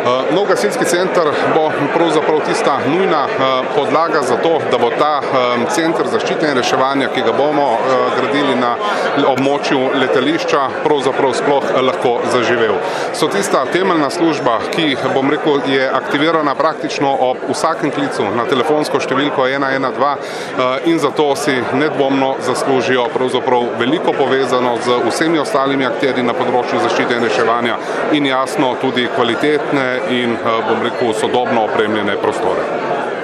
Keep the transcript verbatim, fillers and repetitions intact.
Nov gasilski center bo pravzaprav tista nujna podlaga za to, da bo ta center zaščite in reševanja, ki ga bomo gradili na območju letališča, pravzaprav sploh lahko zaživel. So tista temeljna služba, ki, bom rekel, je aktivirana praktično ob vsakem klicu na telefonsko številko ena ena dva in zato si nedvomno zaslužijo pravzaprav veliko povezano z vsemi ostalimi akterji na področju zaščite in reševanja in jasno tudi kvalitetne in, bom rekel, sodobno opremljene prostore.